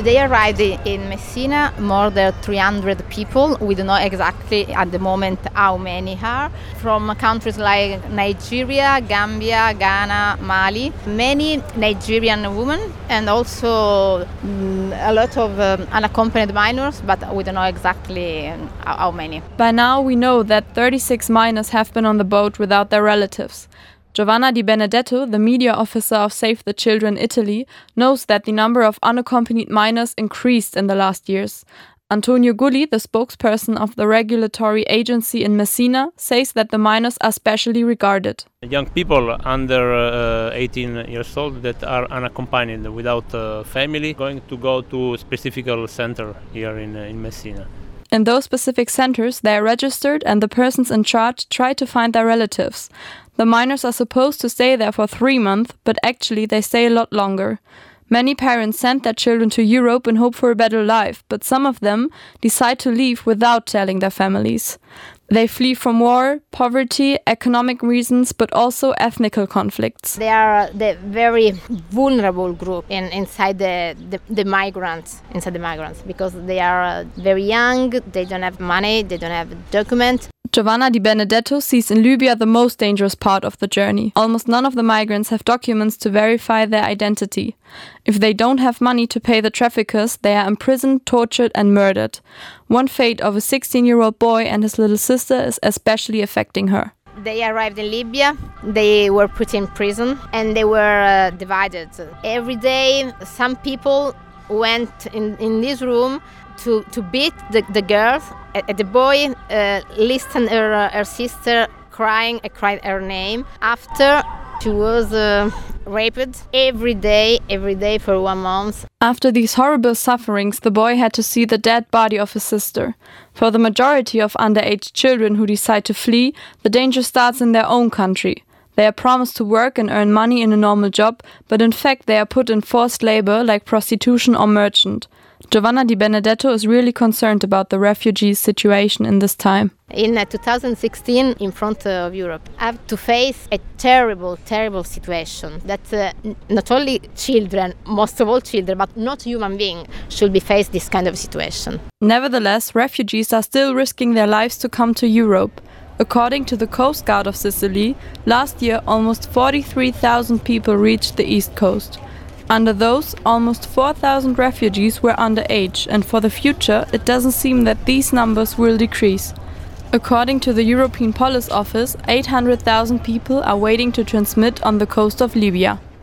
They arrived in Messina, more than 300 people. We don't know exactly at the moment how many are. From countries like Nigeria, Gambia, Ghana, Mali. Many Nigerian women and also a lot of unaccompanied minors, but we don't know exactly how many. By now we know that 36 minors have been on the boat without their relatives. Giovanna Di Benedetto, the media officer of Save the Children Italy, knows that the number of unaccompanied minors increased in the last years. Antonio Gulli, the spokesperson of the regulatory agency in Messina, says that the minors are specially regarded. Young people under 18 years old that are unaccompanied without family going to go to a specific center here in Messina. In those specific centers, they are registered and the persons in charge try to find their relatives. The minors are supposed to stay there for 3 months, but actually they stay a lot longer. Many parents send their children to Europe in hope for a better life, but some of them decide to leave without telling their families. They flee from war, poverty, economic reasons, but also ethnical conflicts. They are the very vulnerable group inside the migrants, because they are very young, they don't have money, they don't have documents. Giovanna Di Benedetto sees in Libya the most dangerous part of the journey. Almost none of the migrants have documents to verify their identity. If they don't have money to pay the traffickers, they are imprisoned, tortured and murdered. One fate of a 16-year-old boy and his little sister is especially affecting her. They arrived in Libya, they were put in prison and they were divided. Every day some people went in this room to beat the girls. The boy listened her sister crying, cried her name. After she was raped every day for 1 month. After these horrible sufferings, the boy had to see the dead body of his sister. For the majority of underage children who decide to flee, the danger starts in their own country. They are promised to work and earn money in a normal job, but in fact they are put in forced labor like prostitution or merchant. Giovanna Di Benedetto is really concerned about the refugees' situation in this time. In 2016, in front of Europe, I have to face a terrible, terrible situation that not only children, most of all children, but not human beings should be faced this kind of situation. Nevertheless, refugees are still risking their lives to come to Europe. According to the Coast Guard of Sicily, last year almost 43,000 people reached the east coast. Under those, almost 4,000 refugees were underage, and for the future it doesn't seem that these numbers will decrease. According to the European Police Office, 800,000 people are waiting to transmit on the coast of Libya.